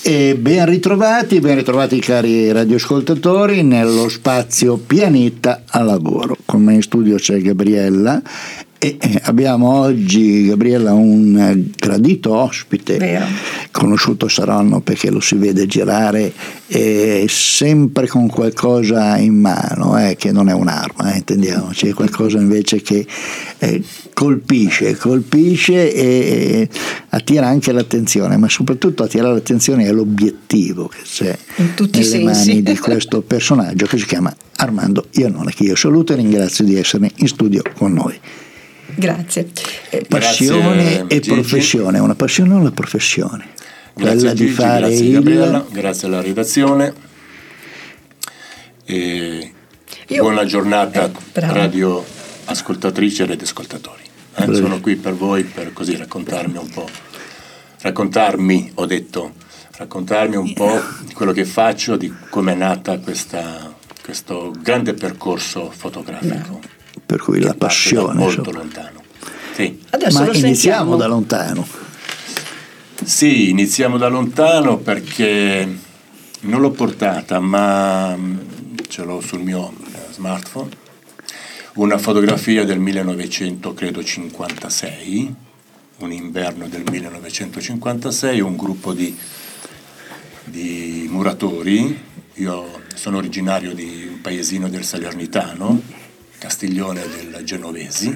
E ben ritrovati cari radioascoltatori nello spazio Pianeta al Lavoro. Con me in studio c'è Gabriella e abbiamo oggi, Gabriella, un gradito ospite. Vero. Conosciuto saranno perché lo si vede girare sempre con qualcosa in mano, che non è un'arma, intendiamoci, è qualcosa invece che colpisce e attira anche l'attenzione, ma soprattutto attira l'attenzione è l'obiettivo che c'è in tutti i nelle sensi mani di questo personaggio che si chiama Armando Iannone, che io saluto e ringrazio di essere in studio con noi. Grazie. Passione Grazie, e Gigi. Professione, una passione o una professione? Grazie Quella Gigi, di fare grazie Gabriella, grazie alla redazione e buona giornata radio ascoltatrici e radioascoltatori. Sono qui per voi per così raccontarmi un po' di quello che faccio, di come è nata questo grande percorso fotografico. Per cui la passione molto lontano. Sì. Adesso ma iniziamo da lontano. Sì, iniziamo da lontano perché non l'ho portata, ma ce l'ho sul mio smartphone, una fotografia del 1956, un inverno del 1956, un gruppo di muratori. Io sono originario di un paesino del Salernitano, Castiglione del Genovesi,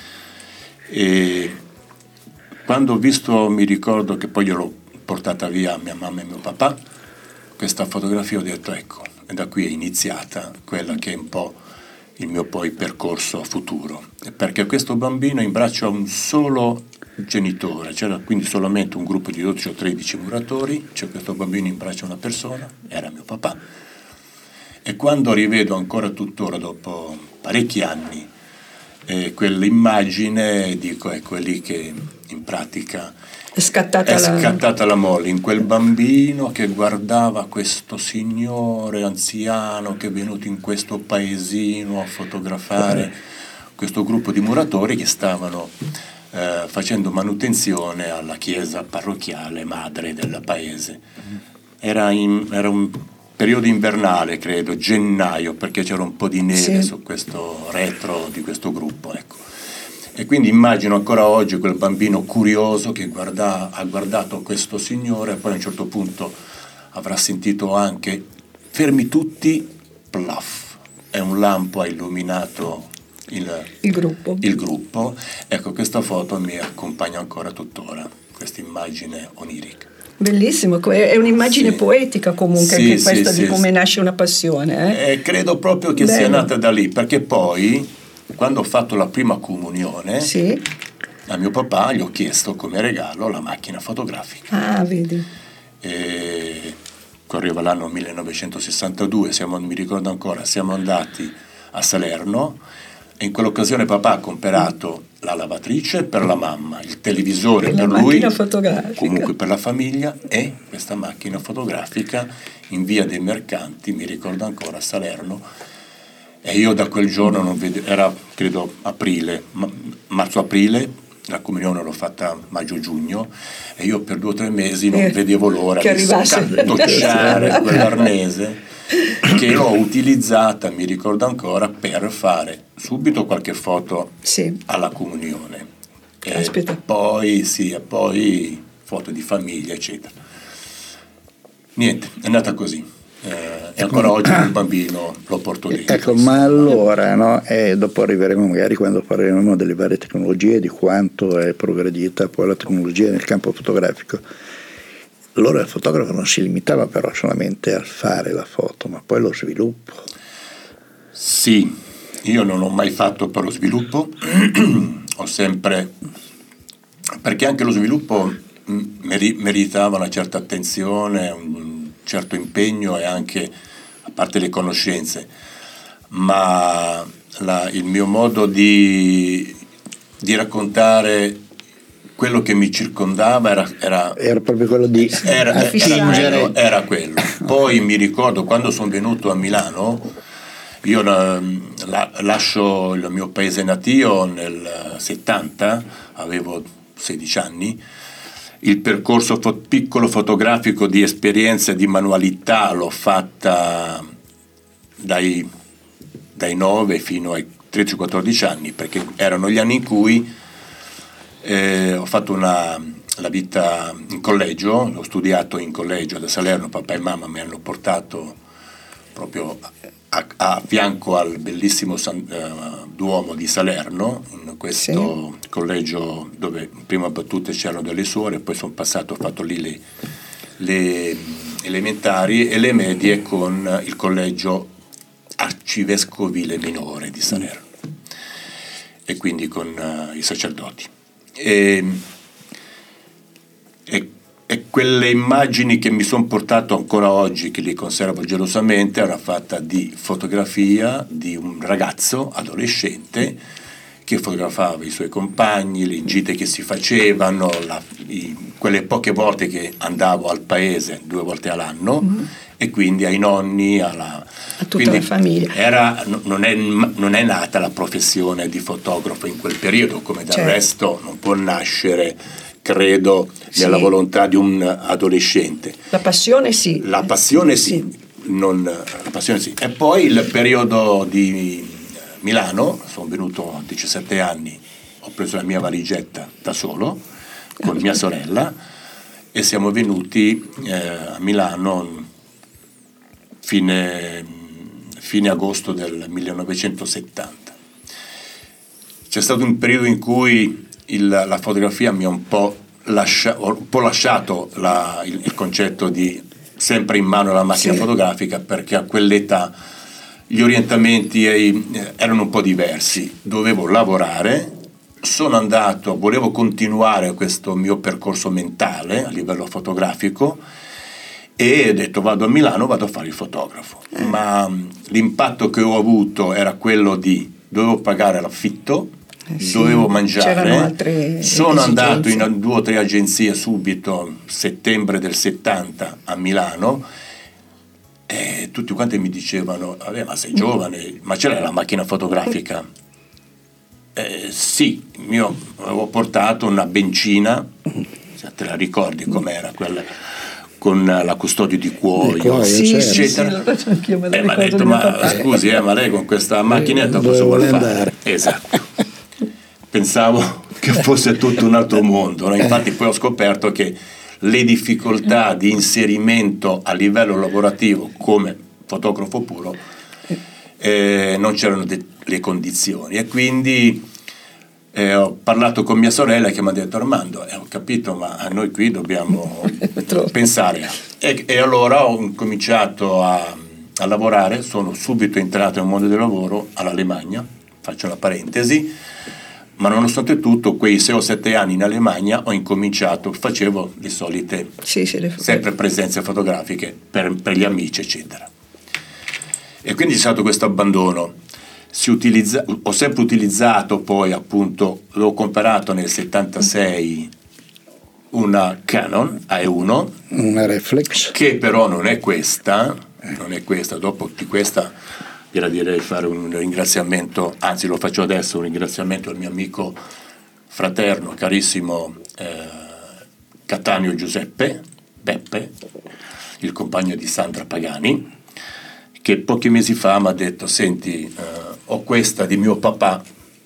e quando ho visto, mi ricordo che poi gliel'ho portata via a mia mamma e mio papà, questa fotografia, ho detto ecco, e da qui è iniziata quella che è un po' il mio poi percorso futuro, perché questo bambino in braccio a un solo genitore, c'era quindi solamente un gruppo di 12 o 13 muratori, c'è questo bambino in braccio a una persona, era mio papà, e quando rivedo ancora tuttora dopo parecchi anni quell'immagine, dico ecco, è lì che in pratica è scattata la molla in quel bambino che guardava questo signore anziano che è venuto in questo paesino a fotografare questo gruppo di muratori che stavano facendo manutenzione alla chiesa parrocchiale madre del paese. Era un periodo invernale, credo, gennaio, perché c'era un po' di neve su questo retro di questo gruppo, ecco. E quindi immagino ancora oggi quel bambino curioso che ha guardato questo signore e poi a un certo punto avrà sentito anche fermi tutti, plaf, e un lampo ha illuminato il gruppo. Ecco, questa foto mi accompagna ancora tuttora, questa immagine onirica. Bellissimo, è un'immagine poetica comunque anche questa di come nasce una passione. Credo proprio che sia nata da lì, perché poi quando ho fatto la prima comunione a mio papà gli ho chiesto come regalo la macchina fotografica. Ah, vedi. Correva l'anno 1962, mi ricordo ancora, siamo andati a Salerno e in quell'occasione papà ha comprato la lavatrice per la mamma, il televisore per lui, comunque per la famiglia, e questa macchina fotografica in via dei Mercanti, mi ricordo ancora, a Salerno, e io da quel giorno non vedevo, era credo marzo-aprile, la comunione l'ho fatta maggio-giugno, e io per 2 o 3 mesi non vedevo l'ora di scartocciare quell'arnese che l'ho utilizzata, mi ricordo ancora, per fare subito qualche foto alla comunione e poi foto di famiglia eccetera. Niente, è nata così e ancora oggi il bambino lo porto dentro. Ecco, ma allora dopo arriveremo magari quando parleremo delle varie tecnologie, di quanto è progredita poi la tecnologia nel campo fotografico. Allora il fotografo non si limitava però solamente a fare la foto, ma poi lo sviluppo. Sì, io non ho mai fatto per lo sviluppo, ho sempre, perché anche lo sviluppo meritava una certa attenzione, un certo impegno e anche, a parte le conoscenze, ma il mio modo di raccontare quello che mi circondava era proprio quello di attingere, era quello. Poi mi ricordo quando sono venuto a Milano, io lascio il mio paese natio nel 70, avevo 16 anni, il percorso piccolo fotografico di esperienza e di manualità l'ho fatta dai 9 fino ai 13-14 anni, perché erano gli anni in cui ho fatto la vita in collegio, ho studiato in collegio da Salerno. Papà e mamma mi hanno portato proprio a fianco al bellissimo Duomo di Salerno, in questo collegio dove prima battute c'erano delle suore, poi sono passato, ho fatto lì le elementari e le medie con il collegio arcivescovile minore di Salerno, e quindi con i sacerdoti. E quelle immagini che mi sono portato ancora oggi, che li conservo gelosamente, era fatta di fotografia di un ragazzo adolescente che fotografava i suoi compagni, le gite che si facevano, quelle poche volte che andavo al paese 2 volte all'anno, e quindi ai nonni, a tutta la famiglia. Non è nata la professione di fotografo in quel periodo, come del resto non può nascere, credo, nella volontà di un adolescente. La passione sì. La passione sì. E poi il periodo di Milano, sono venuto a 17 anni, ho preso la mia valigetta da solo con mia sorella e siamo venuti a Milano fine agosto del 1970. C'è stato un periodo in cui la fotografia mi ha un po' lasciato il concetto di sempre in mano la macchina fotografica, perché a quell'età gli orientamenti erano un po' diversi. Dovevo lavorare, volevo continuare questo mio percorso mentale a livello fotografico, e ho detto vado a Milano, vado a fare il fotografo. Ma l'impatto che ho avuto era quello di dovevo pagare l'affitto, dovevo mangiare, sono andato in 2 o 3 agenzie subito, settembre del 70 a Milano, e tutti quanti mi dicevano vabbè, ma sei giovane, ma ce l'hai la macchina fotografica? Sì, io avevo portato una bencina, te la ricordi com'era quella? Con la custodia di cuoio, eccetera. Mi ha detto ma scusi, ma lei con questa macchinetta cosa vuole fare? Esatto. Pensavo che fosse tutto un altro mondo, no? Infatti poi ho scoperto che le difficoltà di inserimento a livello lavorativo come fotografo puro non c'erano le condizioni, e quindi ho parlato con mia sorella che mi ha detto Armando, ho capito, ma noi qui dobbiamo pensare, e allora ho cominciato a lavorare, sono subito entrato nel mondo del lavoro all'Alemagna, faccio una parentesi, ma nonostante tutto quei 6 o 7 anni in Alemagna facevo le solite sempre presenze fotografiche per gli amici eccetera, e quindi c'è stato questo abbandono. Ho sempre utilizzato, poi appunto l'ho comprato nel 76 una Canon A1, una reflex, che però non è questa. Dopo di questa direi fare un ringraziamento, anzi lo faccio adesso, un ringraziamento al mio amico fraterno carissimo Cattaneo Giuseppe Beppe, il compagno di Sandra Pagani, che pochi mesi fa mi ha detto senti, ho questa di mio papà,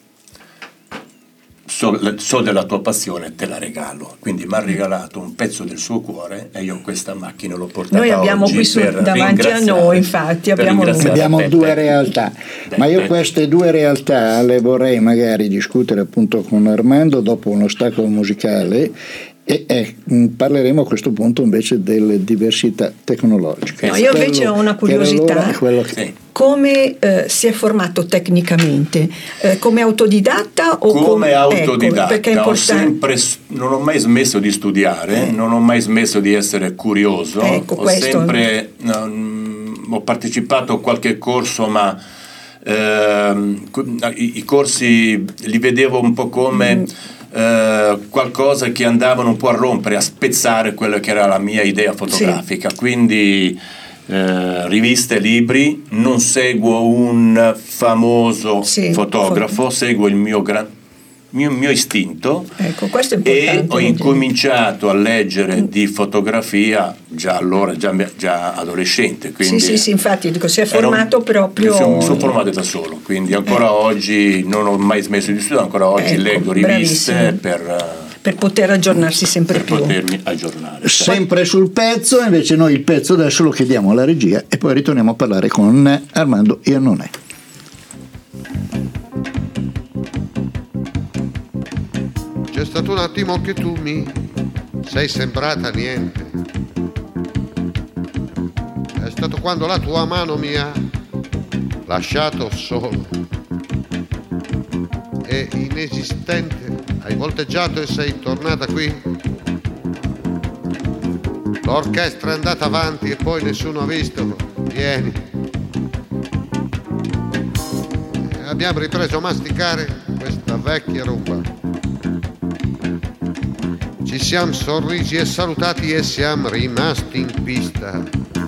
so della tua passione, te la regalo. Quindi mi ha regalato un pezzo del suo cuore e io questa macchina l'ho portata oggi. Noi abbiamo qui davanti a noi, infatti abbiamo 2 realtà, ma io queste 2 realtà le vorrei magari discutere appunto con Armando dopo uno stacco musicale, e parleremo a questo punto invece delle diversità tecnologiche. No, io invece ho una curiosità. Come si è formato tecnicamente? Come autodidatta o come autodidatta? Perché non ho mai smesso di studiare, non ho mai smesso di essere curioso. Ho partecipato a qualche corso, ma i corsi li vedevo un po' come qualcosa che andavano un po' a rompere, a spezzare quella che era la mia idea fotografica. Quindi riviste, libri, non seguo un famoso fotografo, seguo il mio mio istinto, ecco, questo è importante, e ho incominciato a leggere di fotografia già allora, già adolescente, quindi sì, infatti dico, si è formato proprio, mi sono formato da solo, quindi ancora oggi non ho mai smesso di studiare, ancora oggi leggo riviste per poter aggiornarsi sempre più, per potermi aggiornare sempre sul pezzo. Invece noi il pezzo adesso lo chiediamo alla regia e poi ritorniamo a parlare con Armando Iannone. C'è stato un attimo che tu mi sei sembrata niente. È stato quando la tua mano mi ha lasciato solo e inesistente. Hai volteggiato e sei tornata qui. L'orchestra è andata avanti e poi nessuno ha visto. Vieni. E abbiamo ripreso a masticare questa vecchia roba. Ci siamo sorrisi e salutati e siamo rimasti in pista.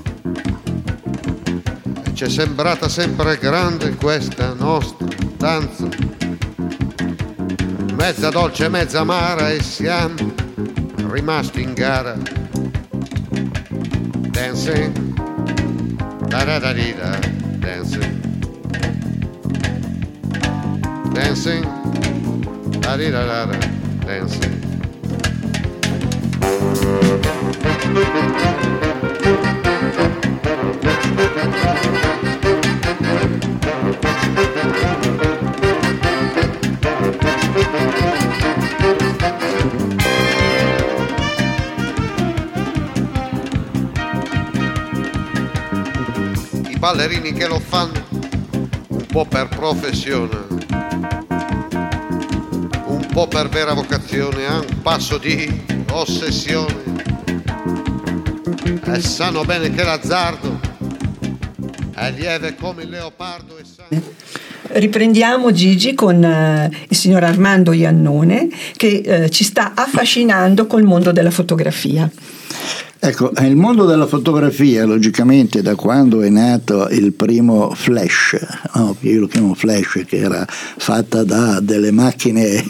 E ci è sembrata sempre grande questa nostra danza, mezza dolce, mezza amara, e siamo rimasti in gara. Dancing, da da da di da, dancing, dancing, da di da da da, dancing. I ballerini che lo fanno un po' per professione, un po' per vera vocazione, a un passo di ossessione, e sanno bene che l'azzardo è lieve come il leopardo. Riprendiamo, Gigi, con il signor Armando Iannone, che ci sta affascinando col mondo della fotografia. Ecco, il mondo della fotografia, logicamente, da quando è nato il primo flash, no? Io lo chiamo flash, che era fatta da delle macchine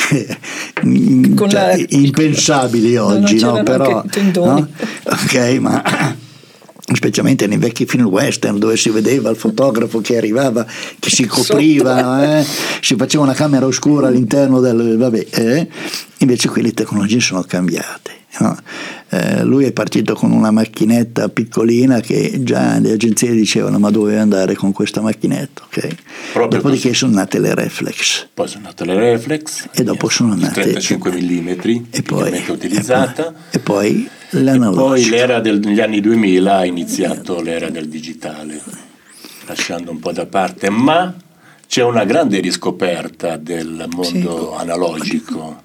impensabili oggi, no? Però, no? Ok, ma specialmente nei vecchi film western, dove si vedeva il fotografo che arrivava, che si copriva, si faceva una camera oscura all'interno del invece qui le tecnologie sono cambiate, no? Lui è partito con una macchinetta piccolina che già le agenzie dicevano ma dove andare con questa macchinetta, ok? Dopodiché sono nate le reflex, poi sono nate le reflex e dopo sono nate 35 mm e poi utilizzata e poi l'analogico. Poi l'era degli anni 2000 ha iniziato l'era del digitale, lasciando un po' da parte, ma c'è una grande riscoperta del mondo analogico.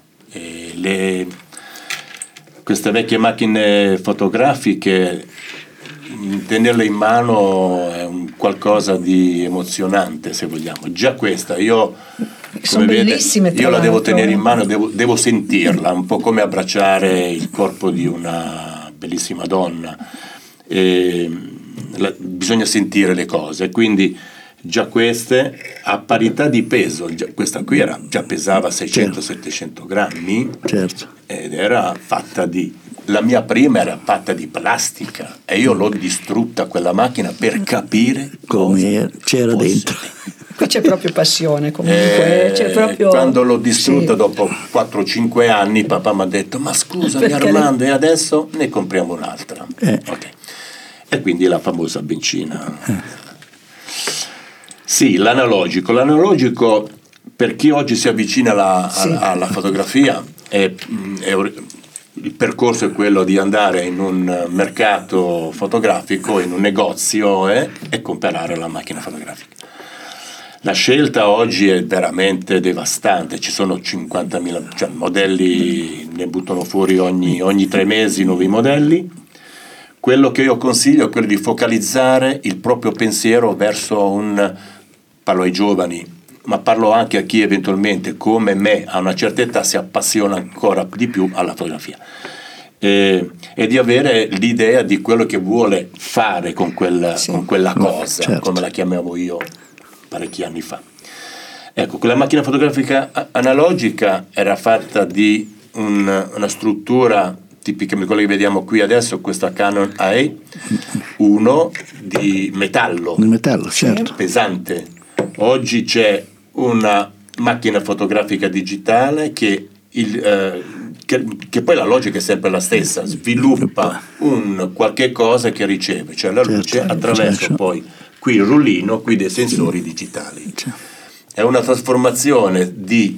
Queste vecchie macchine fotografiche, tenerle in mano è un qualcosa di emozionante, se vogliamo. Già questa, io la devo tenere in mano, devo sentirla, un po' come abbracciare il corpo di una bellissima donna. Bisogna sentire le cose, quindi già queste a parità di peso, questa qui già pesava 600-700 grammi, certo. Ed era fatta la mia prima era fatta di plastica e io l'ho distrutta quella macchina per capire come c'era dentro. Qui c'è proprio passione, comunque c'è proprio... Quando l'ho distrutta dopo 4-5 anni, papà mi ha detto ma scusami Armando, e adesso ne compriamo un'altra. Okay. E quindi la famosa bencina. Sì, l'analogico per chi oggi si avvicina alla fotografia il percorso è quello di andare in un mercato fotografico, in un negozio e comprare la macchina fotografica. La scelta oggi è veramente devastante, ci sono 50.000 modelli, ne buttano fuori ogni 3 mesi nuovi modelli. Quello che io consiglio è quello di focalizzare il proprio pensiero verso parlo ai giovani, ma parlo anche a chi eventualmente come me a una certa età si appassiona ancora di più alla fotografia, e di avere l'idea di quello che vuole fare con quella cosa, certo. Come la chiamavo io parecchi anni fa. Ecco, quella macchina fotografica analogica era fatta di una struttura tipica come quella che vediamo qui adesso, questa Canon AE1 di metallo, certo, pesante. Oggi c'è una macchina fotografica digitale che poi la logica è sempre la stessa, sviluppa un qualche cosa che riceve, cioè la luce, attraverso poi qui il rullino, qui dei sensori digitali. È una trasformazione di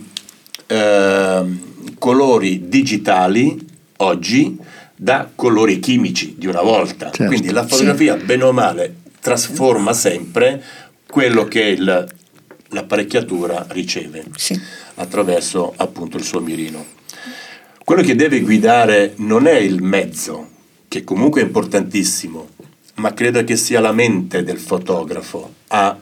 colori digitali oggi da colori chimici di una volta. Quindi la fotografia, bene o male, trasforma sempre quello che l'apparecchiatura riceve attraverso appunto il suo mirino. Quello che deve guidare non è il mezzo, che comunque è importantissimo, ma credo che sia la mente del fotografo a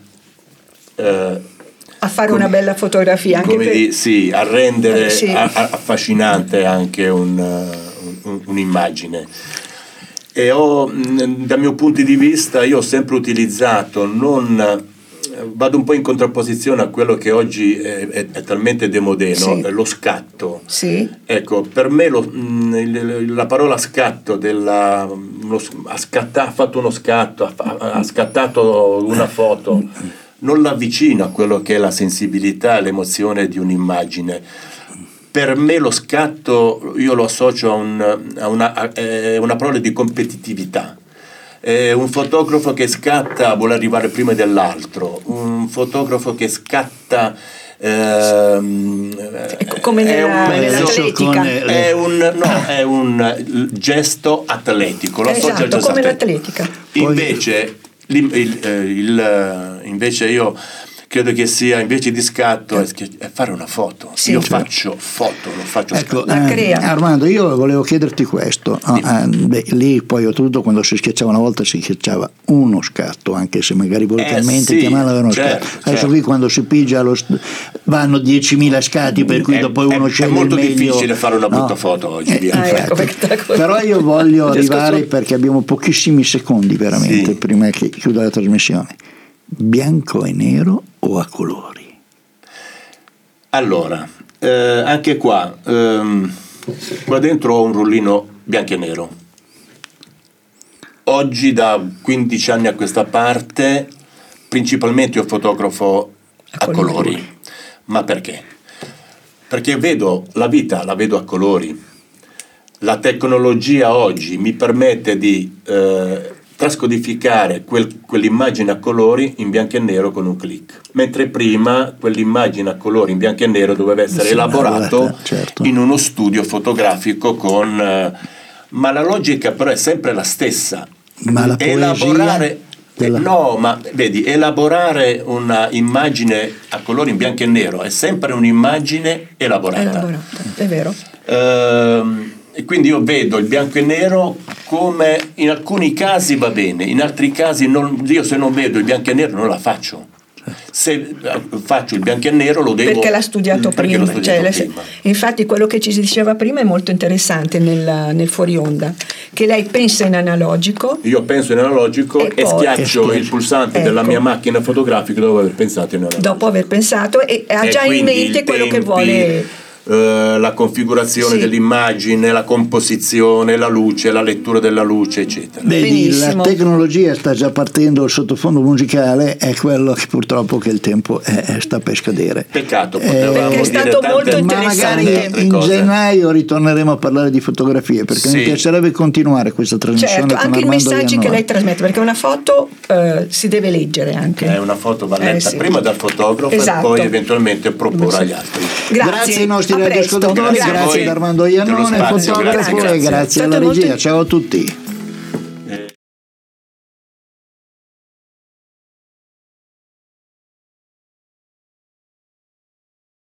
fare una bella fotografia, anche a rendere affascinante anche un'immagine. E dal mio punto di vista, io ho sempre utilizzato, vado un po' in contrapposizione a quello che oggi è talmente demodé, lo scatto. Ecco, per me la parola scatto ha fatto uno scatto, ha scattato una foto, non l'avvicina a quello che è la sensibilità e l'emozione di un'immagine. Per me lo scatto io lo associo a una parola di competitività. Un fotografo che scatta vuole arrivare prima dell'altro, un fotografo che scatta come nell'atletica è un gesto atletico, lo associo al gesto come atletico. l'atletica. Invece io credo che sia, invece di scatto, è fare una foto. Io faccio foto, non faccio scatto. Armando, io volevo chiederti questo. Lì poi oltretutto quando si schiacciava una volta si schiacciava uno scatto, anche se magari volutamente chiamarlo uno scatto. Adesso qui quando si pigia vanno 10.000 scatti, per cui dopo uno sceglie il meglio. È molto difficile fare una brutta foto oggi. Però io voglio arrivare, perché abbiamo pochissimi secondi veramente prima che chiuda la trasmissione. Bianco e nero o a colori? Allora, anche qua dentro ho un rullino bianco e nero. Oggi, da 15 anni a questa parte, principalmente io fotografo a colori. Ma perché? Perché vedo la vita, la vedo a colori. La tecnologia oggi mi permette di trascodificare quell'immagine a colori in bianco e nero con un click, mentre prima quell'immagine a colori in bianco e nero doveva essere elaborato in uno studio fotografico ma la logica però è sempre la stessa. Ma la elaborare elaborare una immagine a colori in bianco e nero è sempre un'immagine elaborata. È vero. E quindi io vedo il bianco e nero come in alcuni casi va bene, in altri casi io se non vedo il bianco e nero non la faccio. Se faccio il bianco e nero lo devo perché l'ha studiato prima. Infatti quello che ci si diceva prima è molto interessante nel fuori onda, che lei pensa in analogico. Io penso in analogico e schiaccio il pulsante della mia macchina fotografica dopo aver pensato in analogico. Dopo aver pensato e ha già in mente quello che vuole. La configurazione dell'immagine, la composizione, la luce, la lettura della luce, eccetera. Vedi, la tecnologia sta già partendo, il sottofondo musicale è quello che purtroppo che il tempo sta per scadere. Peccato, potevamo è stato molto interessante. Ma magari in gennaio ritorneremo a parlare di fotografie, perché mi piacerebbe continuare questa trasmissione con anche Armando i messaggi Iannone. che lei trasmette, perché una foto si deve leggere anche. Una foto va letta prima dal fotografo e poi eventualmente proporre agli altri. Grazie ai nostri radioascoltatori, grazie ad Armando Iannone, fotografo, e grazie alla regia. Ciao a tutti.